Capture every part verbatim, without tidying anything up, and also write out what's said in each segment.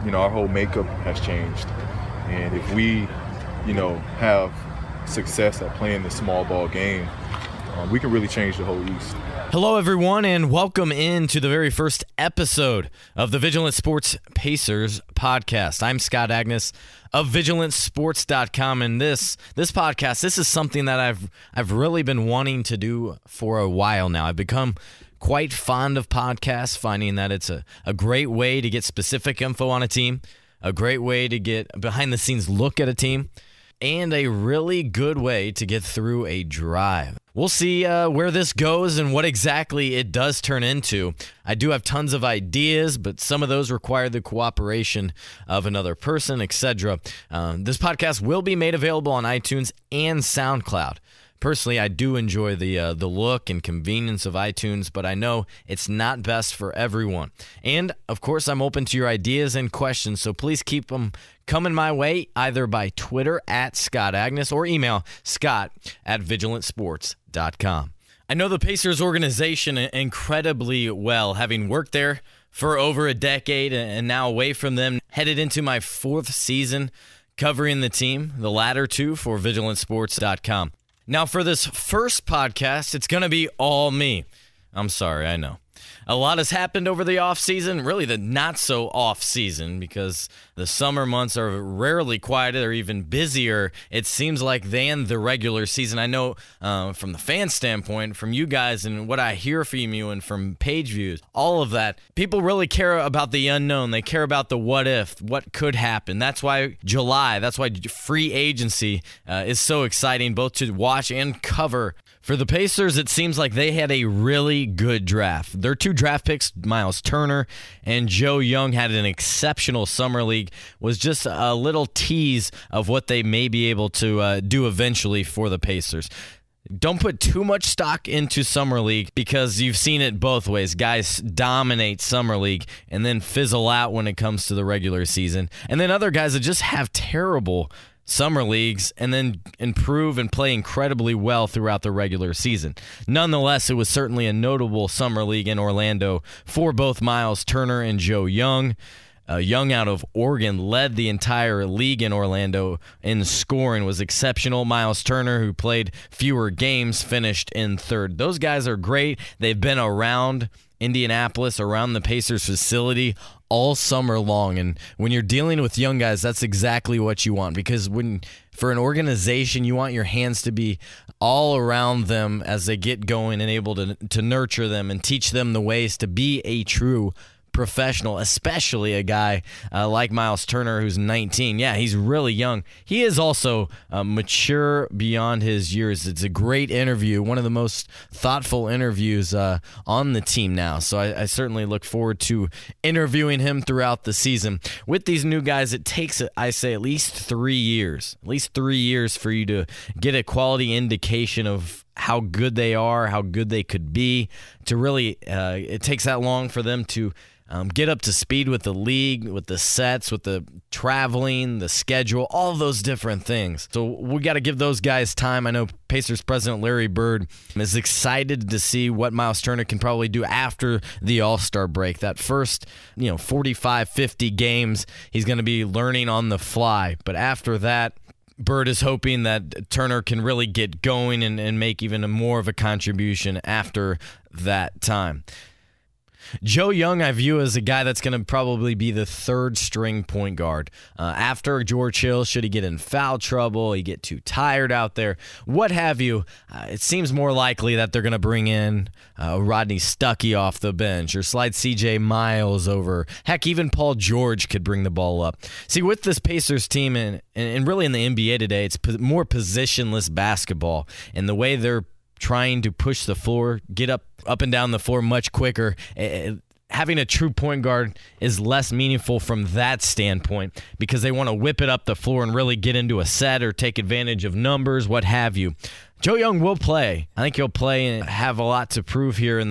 you know, our whole makeup has changed. And if we, you know, have success at playing this small ball game, um, we can really change the whole East. Hello, everyone, and welcome into the very first episode of the Vigilant Sports Pacers podcast. I'm Scott Agnes of Vigilant Sports dot com, and this this podcast, this is something that I've I've really been wanting to do for a while now. I've become quite fond of podcasts, finding that it's a, a great way to get specific info on a team, a great way to get behind-the-scenes look at a team, and a really good way to get through a drive. We'll see uh, where this goes and what exactly it does turn into. I do have tons of ideas, but some of those require the cooperation of another person, et cetera. Um, this podcast will be made available on iTunes and SoundCloud. Personally, I do enjoy the uh, the look and convenience of iTunes, but I know it's not best for everyone. And, of course, I'm open to your ideas and questions, so please keep them coming my way, either by Twitter at Scott Agnes or email scott at vigilant sports dot com. I know the Pacers organization incredibly well, having worked there for over a decade and now away from them, headed into my fourth season covering the team, the latter two for vigilant sports dot com. Now, for this first podcast, it's going to be all me. I'm sorry, I know. A lot has happened over the off-season, really the not-so-off-season, because the summer months are rarely quieter or even busier, it seems like, than the regular season. I know uh, from the fan standpoint, from you guys and what I hear from you and from page views, all of that, people really care about the unknown. They care about the what-if, what could happen. That's why July, that's why free agency uh, is so exciting, both to watch and cover. For the Pacers, it seems like they had a really good draft. Their two draft picks, Myles Turner and Joe Young, had an exceptional summer league, was just a little tease of what they may be able to uh, do eventually for the Pacers. Don't put too much stock into Summer League because you've seen it both ways. Guys dominate Summer League and then fizzle out when it comes to the regular season. And then other guys that just have terrible summer leagues and then improve and play incredibly well throughout the regular season. Nonetheless, it was certainly a notable summer league in Orlando for both Myles Turner and Joe Young. Uh, Young out of Oregon led the entire league in Orlando in scoring, was exceptional. Myles Turner, who played fewer games, finished in third. Those guys are great. They've been around Indianapolis, around the Pacers facility all summer long, and when you're dealing with young guys, that's exactly what you want, because when for an organization, you want your hands to be all around them as they get going and able to to nurture them and teach them the ways to be a true professional, especially a guy uh, like Myles Turner, who's nineteen. Yeah, he's really young. He is also uh, mature beyond his years. It's a great interview, one of the most thoughtful interviews uh, on the team now. So I, I certainly look forward to interviewing him throughout the season. With these new guys, it takes, I say, at least three years, at least three years for you to get a quality indication of how good they are, how good they could be. To really, uh, it takes that long for them to Um, get up to speed with the league, with the sets, with the traveling, the schedule, all of those different things. So we got to give those guys time. I know Pacers president Larry Bird is excited to see what Myles Turner can probably do after the All-Star break. That first, you know, forty-five, fifty games, he's going to be learning on the fly. But after that, Bird is hoping that Turner can really get going and, and make even a more of a contribution after that time. Joe Young, I view as a guy that's going to probably be the third string point guard. Uh, after George Hill, should he get in foul trouble, he get too tired out there, what have you, uh, it seems more likely that they're going to bring in uh, Rodney Stuckey off the bench or slide C J Miles over. Heck, even Paul George could bring the ball up. See, with this Pacers team and, and really in the N B A today, it's po- more positionless basketball, and the way they're trying to push the floor, get up up and down the floor much quicker. Uh, having a true point guard is less meaningful from that standpoint because they want to whip it up the floor and really get into a set or take advantage of numbers, what have you. Joe Young will play. I think he'll play and have a lot to prove here in this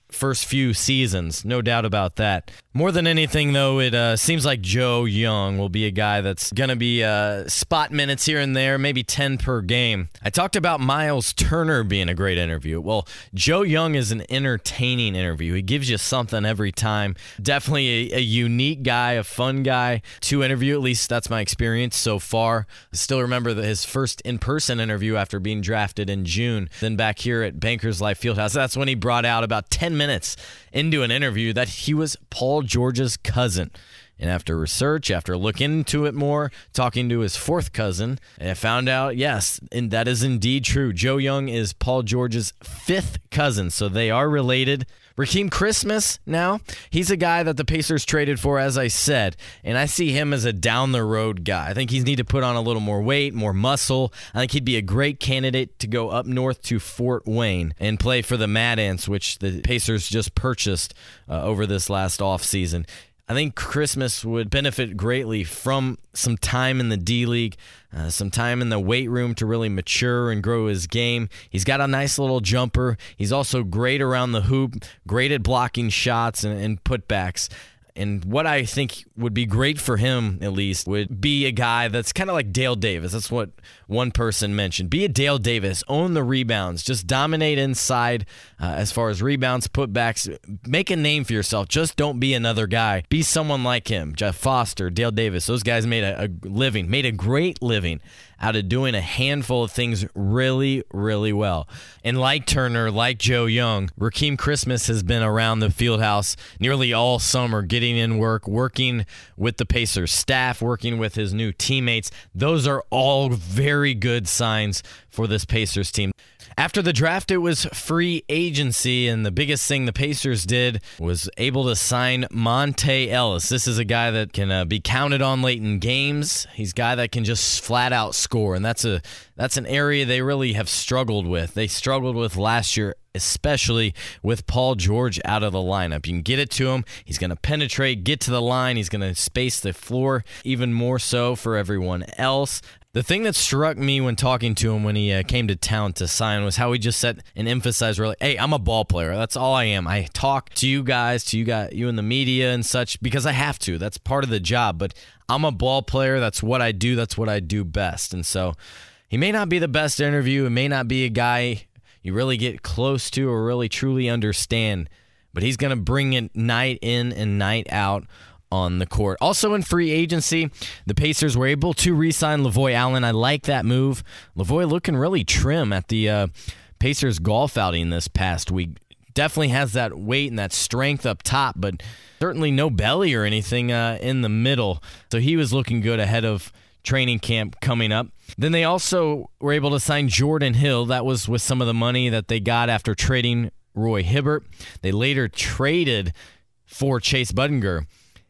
first few seasons, no doubt about that. More than anything, though, it uh, seems like Joe Young will be a guy that's going to be uh, spot minutes here and there, maybe ten per game. I talked about Miles Turner being a great interview. Well, Joe Young is an entertaining interview. He gives you something every time. Definitely a, a unique guy, a fun guy to interview. At least that's my experience so far. I still remember the, his first in-person interview after being drafted in June. Then back here at Bankers Life Fieldhouse, that's when he brought out about ten minutes into an interview that he was Paul George's cousin. And after research, after looking into it more, talking to his fourth cousin, I found out, yes, and that is indeed true. Joe Young is Paul George's fifth cousin, so they are related. Rakeem Christmas now, he's a guy that the Pacers traded for, as I said, and I see him as a down-the-road guy. I think he's need to put on a little more weight, more muscle. I think he'd be a great candidate to go up north to Fort Wayne and play for the Mad Ants, which the Pacers just purchased uh, over this last offseason. I think Christmas would benefit greatly from some time in the D-League, uh, some time in the weight room to really mature and grow his game. He's got a nice little jumper. He's also great around the hoop, great at blocking shots and, and putbacks. And what I think would be great for him, at least, would be a guy that's kind of like Dale Davis. That's what one person mentioned. Be a Dale Davis. Own the rebounds. Just dominate inside uh, as far as rebounds, putbacks. Make a name for yourself. Just don't be another guy. Be someone like him. Jeff Foster, Dale Davis. Those guys made a, a living, made a great living out of doing a handful of things really, really well. And like Turner, like Joe Young, Rakeem Christmas has been around the Fieldhouse nearly all summer, getting in work, working with the Pacers staff, working with his new teammates. Those are all very good signs for this Pacers team. After the draft, it was free agency, and the biggest thing the Pacers did was able to sign Monte Ellis. This is a guy that can uh, be counted on late in games. He's a guy that can just flat out score, and that's a that's an area they really have struggled with. They struggled with last year, especially with Paul George out of the lineup. You can get it to him. He's going to penetrate, get to the line. He's going to space the floor even more so for everyone else. The thing that struck me when talking to him when he uh, came to town to sign was how he just said and emphasized really, hey, I'm a ball player. That's all I am. I talk to you guys, to you guys, you in the media and such, because I have to. That's part of the job. But I'm a ball player. That's what I do. That's what I do best. And so he may not be the best interview. It may not be a guy you really get close to or really truly understand, but he's going to bring it night in and night out on the court. Also in free agency, the Pacers were able to re-sign Lavoy Allen. I like that move. Lavoy looking really trim at the uh, Pacers golf outing this past week. Definitely has that weight and that strength up top, but certainly no belly or anything uh, in the middle. So he was looking good ahead of training camp coming up. Then they also were able to sign Jordan Hill. That was with some of the money that they got after trading Roy Hibbert. They later traded for Chase Budinger.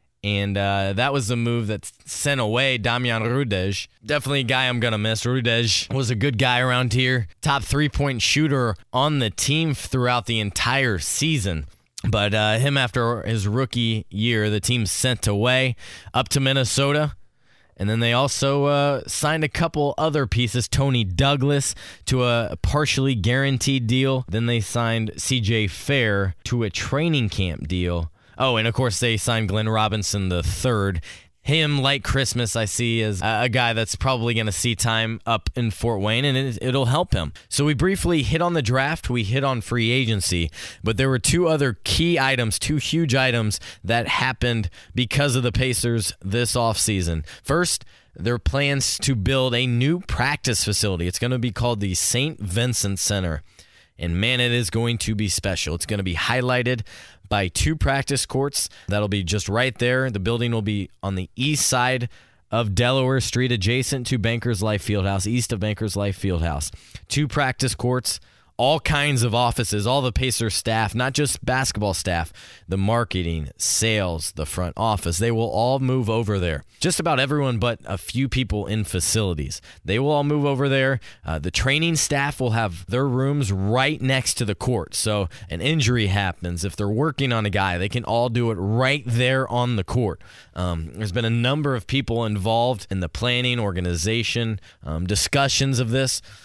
And uh, that was the move that sent away Damian Rudej. Definitely a guy I'm going to miss. Rudej was a good guy around here. Top three-point shooter on the team throughout the entire season. But uh, him, after his rookie year, the team sent away up to Minnesota. And then they also uh, signed a couple other pieces. Tony Douglas to a partially guaranteed deal. Then they signed C J Fair to a training camp deal. Oh, and of course they signed Glenn Robinson the third. Him, like Christmas, I see as a guy that's probably going to see time up in Fort Wayne, and it, it'll help him. So we briefly hit on the draft, we hit on free agency, but there were two other key items, two huge items that happened because of the Pacers this offseason. First, their plans to build a new practice facility. It's going to be called the Saint Vincent Center. And man, it is going to be special. It's going to be highlighted by two practice courts. That'll be just right there. The building will be on the east side of Delaware Street, adjacent to Bankers Life Fieldhouse, east of Bankers Life Fieldhouse. Two practice courts, all kinds of offices, all the Pacers staff, not just basketball staff, the marketing, sales, the front office, they will all move over there. Just about everyone but a few people in facilities. They will all move over there. Uh, the training staff will have their rooms right next to the court. So an injury happens. If they're working on a guy, they can all do it right there on the court. Um, there's been a number of people involved in the planning, organization, um, discussions of this.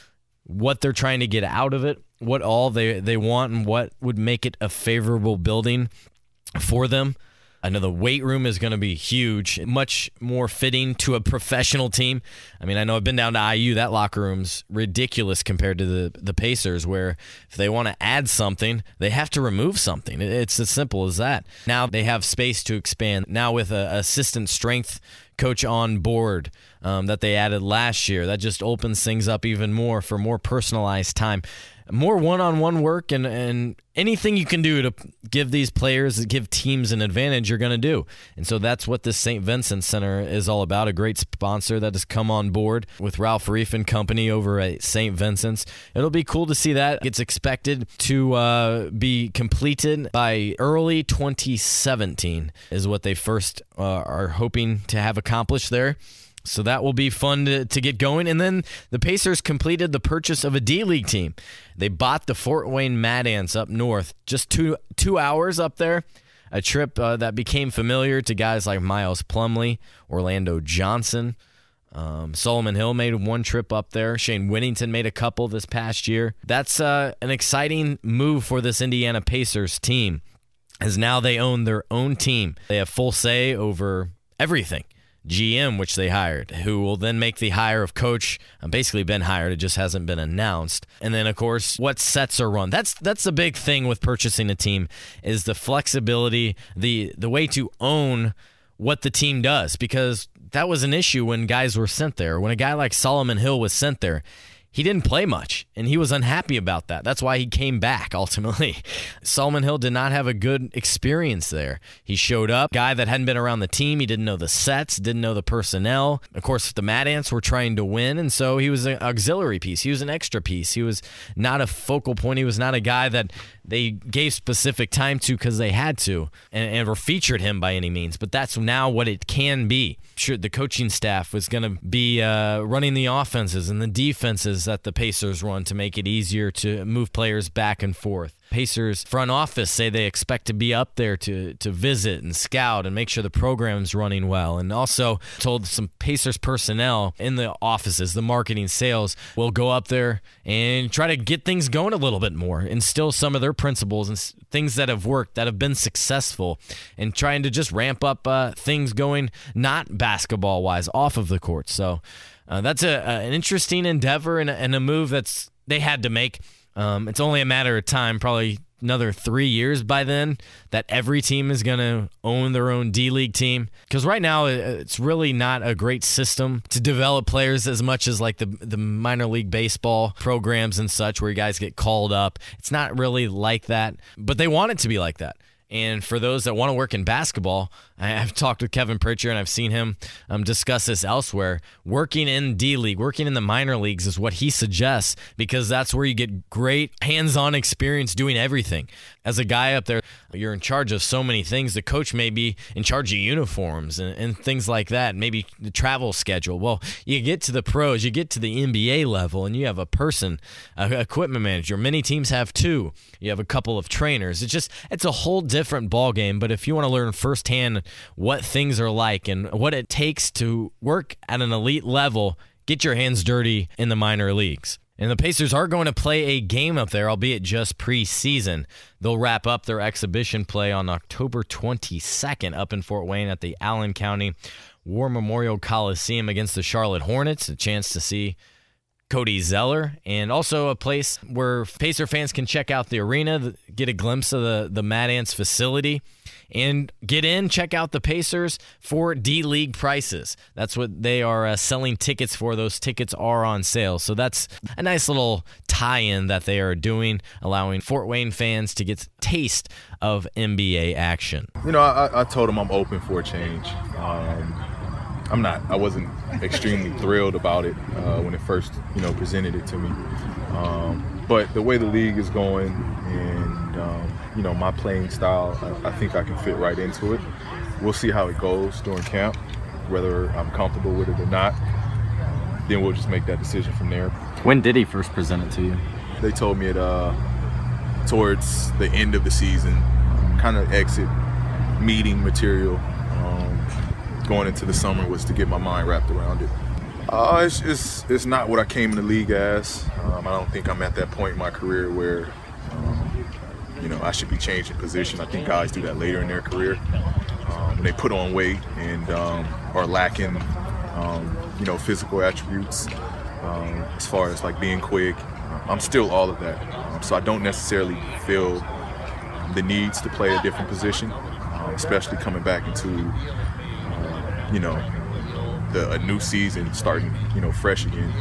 what they're trying to get out of it, what all they, they want, and what would make it a favorable building for them. I know the weight room is going to be huge, much more fitting to a professional team. I mean, I know I've been down to I U. That locker room's ridiculous compared to the, the Pacers, where if they want to add something, they have to remove something. It's as simple as that. Now they have space to expand. Now with an assistant strength coach on board um, that they added last year, that just opens things up even more for more personalized time. More one-on-one work and, and anything you can do to give these players, give teams an advantage, you're going to do. And so that's what this Saint Vincent Center is all about, a great sponsor that has come on board with Ralph Reef and company over at Saint Vincent's. It'll be cool to see that. It's expected to uh, be completed by early twenty seventeen is what they first uh, are hoping to have accomplished there. So that will be fun to, to get going. And then the Pacers completed the purchase of a D-League team. They bought the Fort Wayne Mad Ants up north, just two two hours up there, a trip uh, that became familiar to guys like Miles Plumlee, Orlando Johnson. Um, Solomon Hill made one trip up there. Shane Whittington made a couple this past year. That's uh, an exciting move for this Indiana Pacers team, as now they own their own team. They have full say over everything. G M, which they hired, who will then make the hire of coach. Uh, basically been hired, it just hasn't been announced. And then, of course, what sets are run. That's that's the big thing with purchasing a team, is the flexibility, the the way to own what the team does, because that was an issue when guys were sent there. When a guy like Solomon Hill was sent there, he didn't play much, and he was unhappy about that. That's why he came back, ultimately. Solomon Hill did not have a good experience there. He showed up, guy that hadn't been around the team. He didn't know the sets, didn't know the personnel. Of course, the Mad Ants were trying to win, and so he was an auxiliary piece. He was an extra piece. He was not a focal point. He was not a guy that they gave specific time to because they had to, and, and or featured him by any means. But that's now what it can be. Sure, the coaching staff was going to be uh, running the offenses and the defenses that the Pacers run to make it easier to move players back and forth. Pacers front office say they expect to be up there to to visit and scout and make sure the program's running well. And also told some Pacers personnel in the offices, the marketing, sales, will go up there and try to get things going a little bit more, instill some of their principles and things that have worked, that have been successful, and trying to just ramp up uh, things going not basketball-wise off of the court. So uh, that's a, a, an interesting endeavor and a, and a move that's they had to make. Um, it's only a matter of time, probably another three years by then, that every team is going to own their own D-League team. Because right now, it's really not a great system to develop players as much as like the the minor league baseball programs and such, where you guys get called up. It's not really like that, but they want it to be like that. And for those that want to work in basketball, I've talked with Kevin Pritchard and I've seen him um, discuss this elsewhere. Working in D-League, working in the minor leagues is what he suggests, because that's where you get great hands-on experience doing everything. As a guy up there, you're in charge of so many things. The coach may be in charge of uniforms and, and things like that, maybe the travel schedule. Well, you get to the pros, you get to the N B A level, and you have a person, an equipment manager. Many teams have two. You have a couple of trainers. It's just, it's a whole different ball game. But if you want to learn firsthand what things are like and what it takes to work at an elite level, get your hands dirty in the minor leagues. And the Pacers are going to play a game up there, albeit just preseason. They'll wrap up their exhibition play on October twenty-second up in Fort Wayne at the Allen County War Memorial Coliseum against the Charlotte Hornets. A chance to see Cody Zeller, and also a place where Pacer fans can check out the arena, get a glimpse of the, the Mad Ants facility, and get in, check out the Pacers for D-League prices. That's what they are uh, selling tickets for. Those tickets are on sale. So that's a nice little tie-in that they are doing, allowing Fort Wayne fans to get a taste of N B A action. You know, I, I told them I'm open for a change. Um, I'm not, I wasn't extremely thrilled about it uh, when it first, you know, presented it to me. Um, but the way the league is going and, um, you know, my playing style, I, I think I can fit right into it. We'll see how it goes during camp, whether I'm comfortable with it or not. Then we'll just make that decision from there. When did he first present it to you? They told me it uh, towards the end of the season, kind of exit meeting material. Um, going into the summer was to get my mind wrapped around it. Uh, it's, it's it's not what I came in the league as. Um, I don't think I'm at that point in my career where, um, you know, I should be changing position. I think guys do that later in their career um, when they put on weight and um, are lacking, um, you know, physical attributes um, as far as like being quick. I'm still all of that, um, so I don't necessarily feel the needs to play a different position, um, especially coming back into, uh, you know. The, a new season starting, you know, fresh again.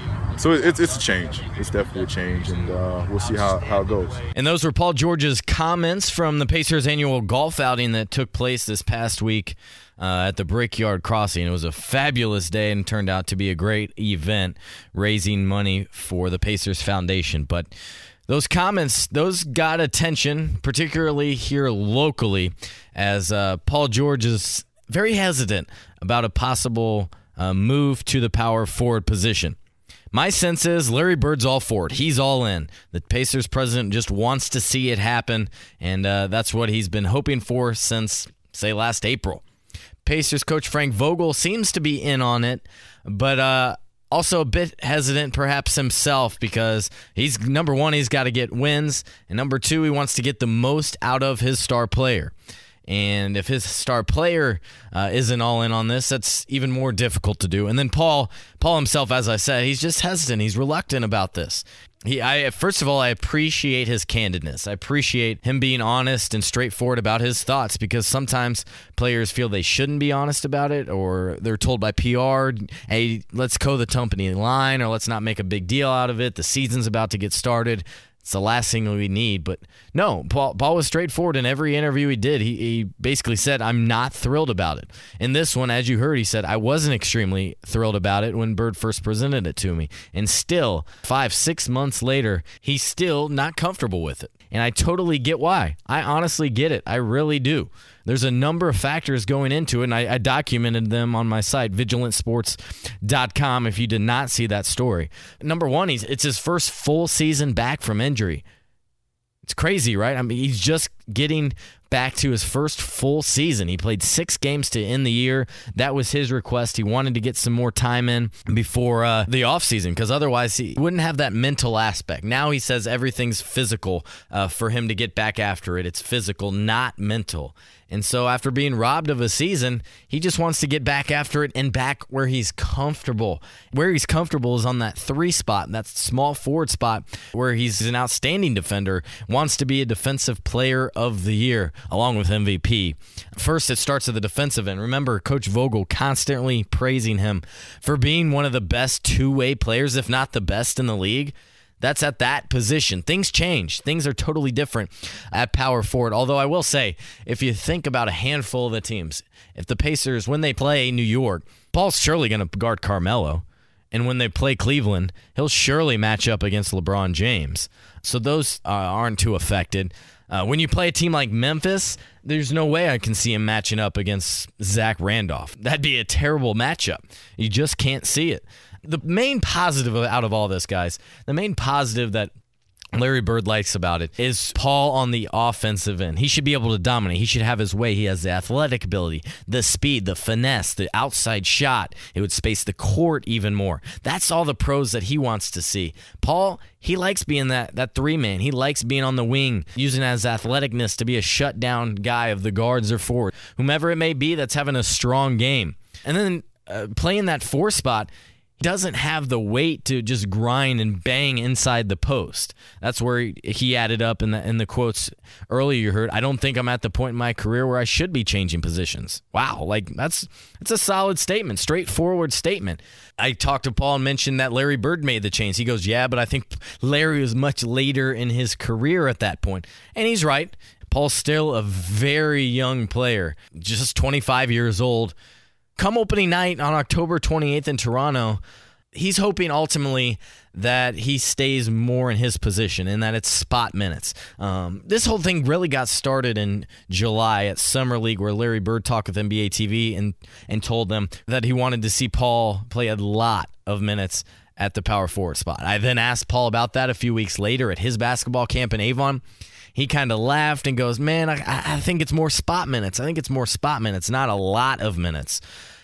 So it's it's a change. It's definitely a change, and uh, we'll see how, how it goes. And those were Paul George's comments from the Pacers annual golf outing that took place this past week uh, at the Brickyard Crossing. It was a fabulous day and turned out to be a great event, raising money for the Pacers Foundation. But those comments, those got attention, particularly here locally, as uh, Paul George is very hesitant about a possible uh, move to the power forward position. My sense is Larry Bird's all for it. He's all in. The Pacers president just wants to see it happen, and uh, that's what he's been hoping for since, say, last April. Pacers coach Frank Vogel seems to be in on it, but uh, also a bit hesitant perhaps himself because he's, number one, he's got to get wins, and number two, he wants to get the most out of his star player. And if his star player uh, isn't all in on this, that's even more difficult to do. And then Paul, Paul himself, as I said, he's just hesitant. He's reluctant about this. He, I, first of all, I appreciate his candidness. I appreciate him being honest and straightforward about his thoughts because sometimes players feel they shouldn't be honest about it, or they're told by P R, hey, let's toe the company line, or let's not make a big deal out of it. The season's about to get started. It's the last thing we need. But no, Paul, Paul was straightforward in every interview he did. He, he basically said, I'm not thrilled about it. In this one, as you heard, he said, I wasn't extremely thrilled about it when Bird first presented it to me. And still, five, six months later, he's still not comfortable with it. And I totally get why. I honestly get it. I really do. There's a number of factors going into it, and I, I documented them on my site, vigilant sports dot com, if you did not see that story. Number one, he's, it's his first full season back from injury. It's crazy, right? I mean, he's just getting back to his first full season. He played six games to end the year. That was his request. He wanted to get some more time in before uh, the offseason because otherwise he wouldn't have that mental aspect. Now he says everything's physical uh, for him to get back after it. It's physical, not mental. And so after being robbed of a season, he just wants to get back after it and back where he's comfortable. Where he's comfortable is on that three spot, that small forward spot where he's an outstanding defender, wants to be a defensive player of the year along with M V P. First, it starts at the defensive end. Remember, Coach Vogel constantly praising him for being one of the best two-way players, if not the best in the league. That's at that position. Things change. Things are totally different at power forward. Although I will say, if you think about a handful of the teams, if the Pacers, when they play New York, Paul's surely going to guard Carmelo. And when they play Cleveland, he'll surely match up against LeBron James. So those uh, aren't too affected. Uh, when you play a team like Memphis, there's no way I can see him matching up against Zach Randolph. That'd be a terrible matchup. You just can't see it. The main positive out of all this, guys, the main positive that Larry Bird likes about it is Paul on the offensive end. He should be able to dominate. He should have his way. He has the athletic ability, the speed, the finesse, the outside shot. It would space the court even more. That's all the pros that he wants to see. Paul, he likes being that, that three-man. He likes being on the wing, using his athleticness to be a shutdown guy of the guards or forward, whomever it may be that's having a strong game. And then uh, playing that four spot, doesn't have the weight to just grind and bang inside the post. That's where he, he added up in the in the quotes earlier you heard, I don't think I'm at the point in my career where I should be changing positions. Wow, like that's that's a solid statement, straightforward statement. I talked to Paul and mentioned that Larry Bird made the change. He goes, yeah, but I think Larry was much later in his career at that point. And he's right. Paul's still a very young player, just twenty-five years old. Come opening night on October twenty-eighth in Toronto, he's hoping ultimately that he stays more in his position and that it's spot minutes. Um, this whole thing really got started in July at Summer League where Larry Bird talked with N B A T V and, and told them that he wanted to see Paul play a lot of minutes at the power forward spot. I then asked Paul about that a few weeks later at his basketball camp in Avon. He kind of laughed and goes, man, I, I think it's more spot minutes. I think it's more spot minutes, not a lot of minutes.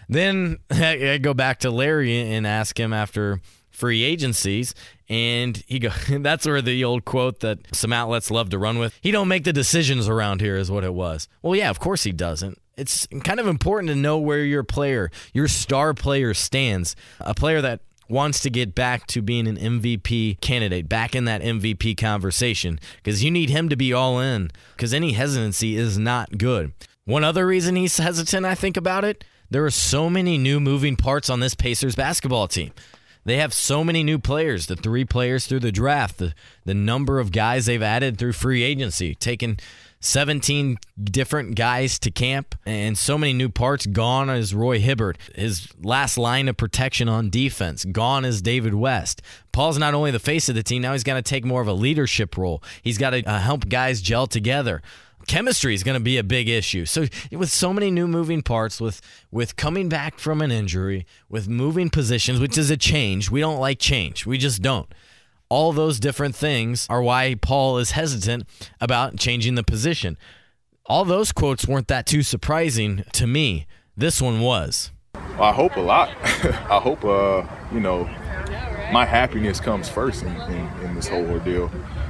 Then I go back to Larry and ask him after free agencies, and he go. That's where the old quote that some outlets love to run with. He don't make the decisions around here is what it was. Well, yeah, of course he doesn't. It's kind of important to know where your player, your star player stands. A player that wants to get back to being an M V P candidate, back in that M V P conversation, because you need him to be all in, because any hesitancy is not good. One other reason he's hesitant, I think, about it, there are so many new moving parts on this Pacers basketball team. They have so many new players, the three players through the draft, the, the number of guys they've added through free agency, taking seventeen different guys to camp, and so many new parts. Gone is Roy Hibbert, his last line of protection on defense. Gone is David West. Paul's not only the face of the team, now he's got to take more of a leadership role. He's got to uh, help guys gel together. Chemistry is going to be a big issue. So with so many new moving parts, with with coming back from an injury, with moving positions, which is a change. We don't like change. We just don't. All those different things are why Paul is hesitant about changing the position. All those quotes weren't that too surprising to me. This one was. Well, I hope a lot. I hope, uh, you know, my happiness comes first in, in, in this whole ordeal.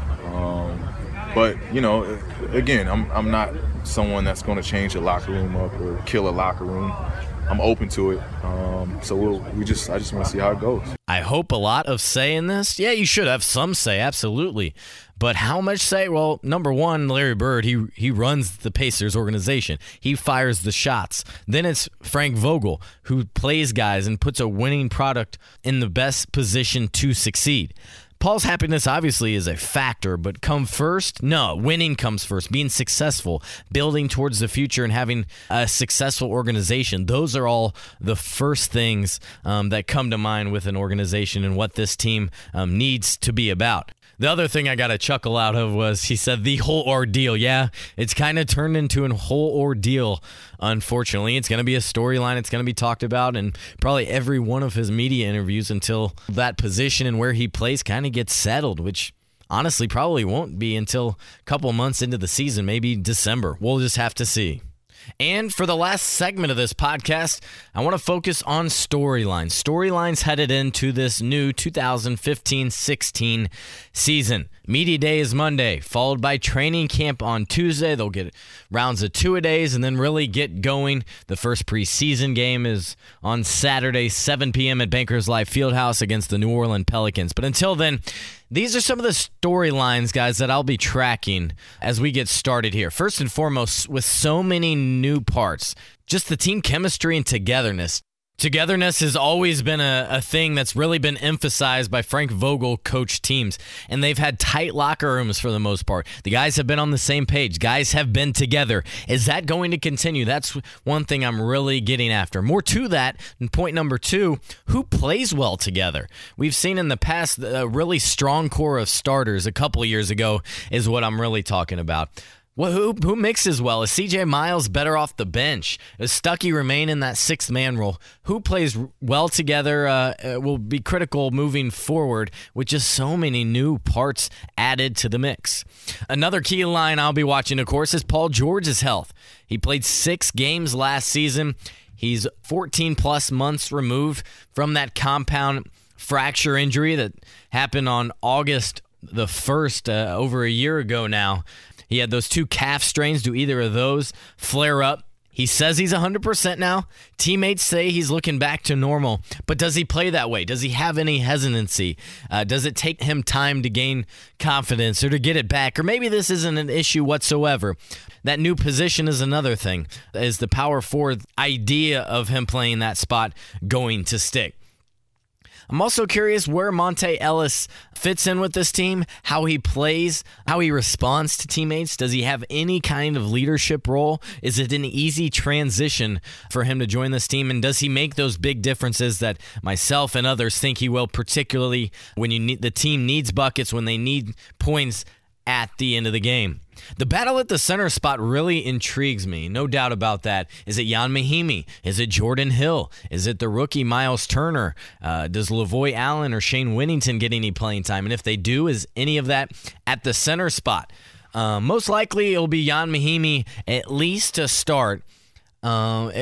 Um, But, you know, again, I'm I'm not someone that's going to change a locker room up or kill a locker room. I'm open to it. Um, so we'll, we just I just want to see how it goes. I hope a lot of say in this. Yeah, you should have some say, absolutely. But how much say? Well, number one, Larry Bird, he he runs the Pacers organization. He fires the shots. Then it's Frank Vogel, who plays guys and puts a winning product in the best position to succeed. Paul's happiness obviously is a factor, but come first? No, winning comes first. Being successful, building towards the future, and having a successful organization. Those are all the first things um, that come to mind with an organization and what this team um, needs to be about. The other thing I got a chuckle out of was he said the whole ordeal. Yeah, it's kind of turned into a whole ordeal, unfortunately. It's going to be a storyline. It's going to be talked about in probably every one of his media interviews until that position and where he plays kind of gets settled, which honestly probably won't be until a couple months into the season, maybe December. We'll just have to see. And for the last segment of this podcast, I want to focus on storylines. Storylines headed into this new two thousand fifteen sixteen season. Media Day is Monday, followed by training camp on Tuesday. They'll get rounds of two-a-days and then really get going. The first preseason game is on Saturday, seven p.m. at Bankers Life Fieldhouse against the New Orleans Pelicans. But until then, these are some of the storylines, guys, that I'll be tracking as we get started here. First and foremost, with so many new parts, just the team chemistry and togetherness. Togetherness has always been a, a thing that's really been emphasized by Frank Vogel coach teams, and they've had tight locker rooms for the most part. The guys have been on the same page. Guys have been together. Is that going to continue? That's one thing I'm really getting after. More to that, and point number two, who plays well together? We've seen in the past a really strong core of starters a couple of years ago is what I'm really talking about. Well, who who mixes well? Is C J Miles better off the bench? Does Stuckey remain in that sixth man role? Who plays well together uh, will be critical moving forward with just so many new parts added to the mix. Another key line I'll be watching, of course, is Paul George's health. He played six games last season. He's fourteen plus months removed from that compound fracture injury that happened on August the first, uh, over a year ago now. He had those two calf strains. Do either of those flare up? He says he's one hundred percent now. Teammates say he's looking back to normal. But does he play that way? Does he have any hesitancy? Uh, does it take him time to gain confidence or to get it back? Or maybe this isn't an issue whatsoever. That new position is another thing. Is the power forward idea of him playing that spot going to stick? I'm also curious where Monte Ellis fits in with this team, how he plays, how he responds to teammates. Does he have any kind of leadership role? Is it an easy transition for him to join this team? And does he make those big differences that myself and others think he will, particularly when you need, the team needs buckets, when they need points at the end of the game? The battle at the center spot really intrigues me, no doubt about that. Is it Ian Mahinmi? Is it Jordan Hill? Is it the rookie Miles Turner? Uh, does Lavoy Allen or Shane Whittington get any playing time? And if they do, is any of that at the center spot? Uh, most likely it'll be Ian Mahinmi at least to start. Uh, it,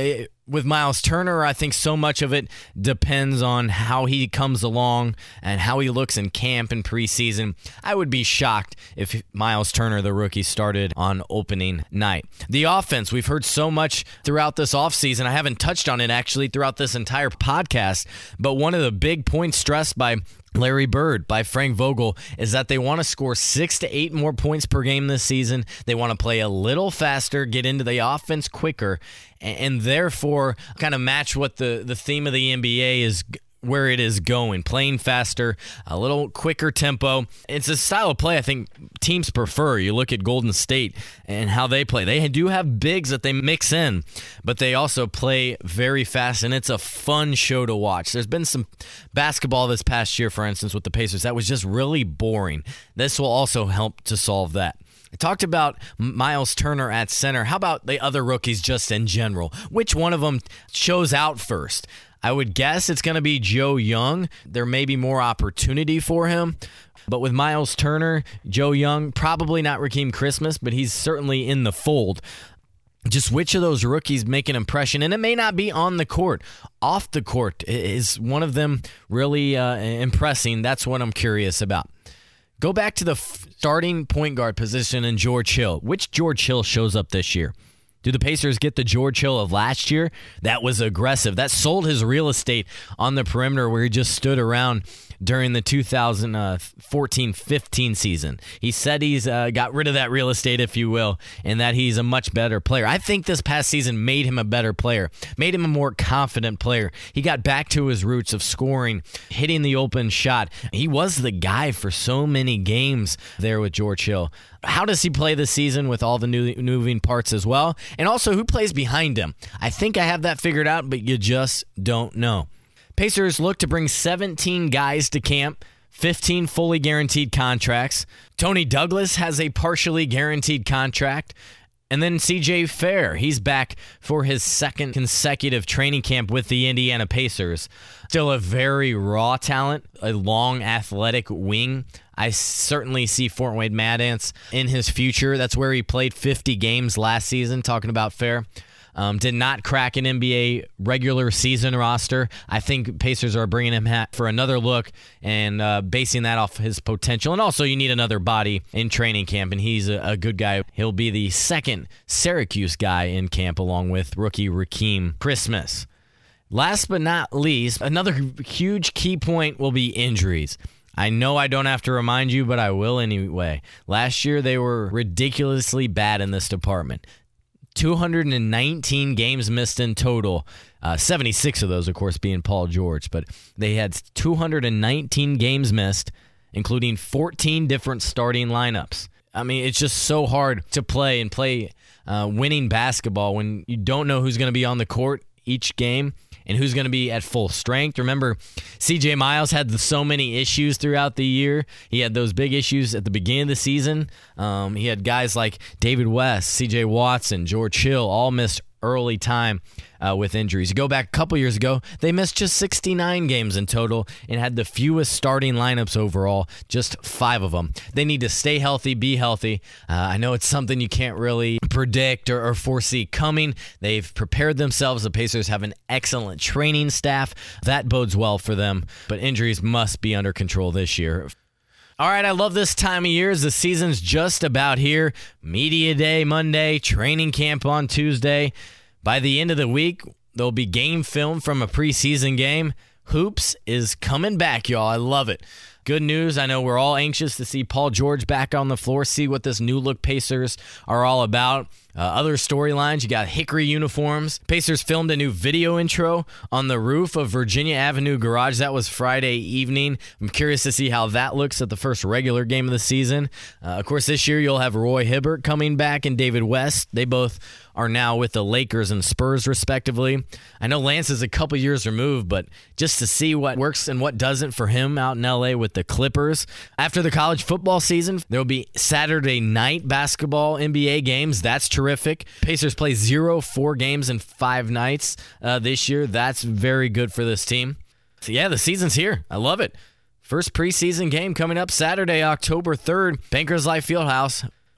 With Miles Turner, I think so much of it depends on how he comes along and how he looks in camp and preseason. I would be shocked if Miles Turner, the rookie, started on opening night. The offense, we've heard so much throughout this offseason. I haven't touched on it actually throughout this entire podcast, but one of the big points stressed by Larry Bird, by Frank Vogel, is that they want to score six to eight more points per game this season. They want to play a little faster, get into the offense quicker, and, and therefore kind of match what the, the theme of the N B A is, where it is going, playing faster, a little quicker tempo. It's a style of play I think teams prefer. You look at Golden State and how they play. They do have bigs that they mix in, but they also play very fast, and it's a fun show to watch. There's been some basketball this past year, for instance, with the Pacers, that was just really boring. This will also help to solve that. I talked about Miles Turner at center. How about the other rookies just in general? Which one of them shows out first? I would guess it's going to be Joe Young. There may be more opportunity for him. But with Miles Turner, Joe Young, probably not Rakeem Christmas, but he's certainly in the fold. Just which of those rookies make an impression? And it may not be on the court. Off the court, is one of them really uh, impressing? That's what I'm curious about. Go back to the f- starting point guard position in George Hill. Which George Hill shows up this year? Do the Pacers get the George Hill of last year? That was aggressive. That sold his real estate on the perimeter where he just stood around during the two thousand fourteen fifteen season. He said he's uh, got rid of that real estate, if you will, and that he's a much better player. I think this past season made him a better player, made him a more confident player. He got back to his roots of scoring, hitting the open shot. He was the guy for so many games there with George Hill. How does he play this season with all the new moving parts as well? And also, who plays behind him? I think I have that figured out, but you just don't know. Pacers look to bring seventeen guys to camp, fifteen fully guaranteed contracts. Tony Douglas has a partially guaranteed contract. And then C J Fair, he's back for his second consecutive training camp with the Indiana Pacers. Still a very raw talent, a long athletic wing. I certainly see Fort Wayne Mad Ants in his future. That's where he played fifty games last season, talking about Fair. Um, did not crack an N B A regular season roster. I think Pacers are bringing him for another look and uh, basing that off his potential. And also, you need another body in training camp, and he's a, a good guy. He'll be the second Syracuse guy in camp along with rookie Rakeem Christmas. Last but not least, another huge key point will be injuries. I know I don't have to remind you, but I will anyway. Last year, they were ridiculously bad in this department. two hundred nineteen games missed in total. Uh, seventy-six of those, of course, being Paul George. But they had two hundred nineteen games missed, including fourteen different starting lineups. I mean, it's just so hard to play and play uh, winning basketball when you don't know who's going to be on the court each game and who's going to be at full strength. Remember, C J Miles had so many issues throughout the year. He had those big issues at the beginning of the season. Um, he had guys like David West, C J Watson, George Hill, all missed early time uh, with injuries. You go back a couple years ago, they missed just sixty-nine games in total and had the fewest starting lineups overall, just five of them. They need to stay healthy, be healthy. Uh, I know it's something you can't really predict or, or foresee coming. They've prepared themselves. The Pacers have an excellent training staff. That bodes well for them, but injuries must be under control this year. All right, I love this time of year as the season's just about here. Media Day Monday, training camp on Tuesday. By the end of the week, there'll be game film from a preseason game. Hoops is coming back, y'all. I love it. Good news. I know we're all anxious to see Paul George back on the floor, see what this new look Pacers are all about. Uh, other storylines, you got Hickory uniforms. Pacers filmed a new video intro on the roof of Virginia Avenue Garage. That was Friday evening. I'm curious to see how that looks at the first regular game of the season. Uh, of course, this year you'll have Roy Hibbert coming back and David West. They both are now with the Lakers and Spurs, respectively. I know Lance is a couple years removed, but just to see what works and what doesn't for him out in L A with the Clippers. After the college football season, there will be Saturday night basketball N B A games. That's terrific. Pacers play zero, four games in five nights uh, this year. That's very good for this team. So yeah, the season's here. I love it. First preseason game coming up Saturday, October third, Bankers Life Fieldhouse.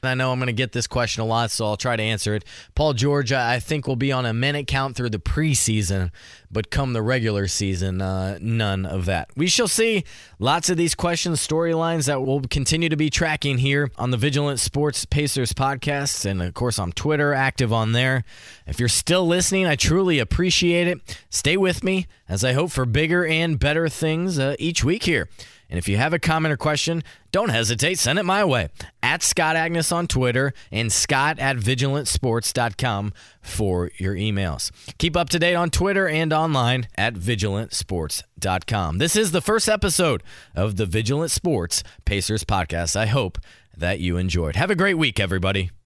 I know I'm going to get this question a lot, so I'll try to answer it. Paul George, I think, will be on a minute count through the preseason, but come the regular season, uh, none of that. We shall see. Lots of these questions, storylines that we'll continue to be tracking here on the Vigilant Sports Pacers podcast, and of course on Twitter, active on there. If you're still listening, I truly appreciate it. Stay with me as I hope for bigger and better things uh, each week here. And if you have a comment or question, don't hesitate. Send it my way. At Scott Agnes on Twitter and Scott at vigilant sports dot com for your emails. Keep up to date on Twitter and online at vigilant sports dot com. This is the first episode of the Vigilant Sports Pacers podcast. I hope that you enjoyed. Have a great week, everybody.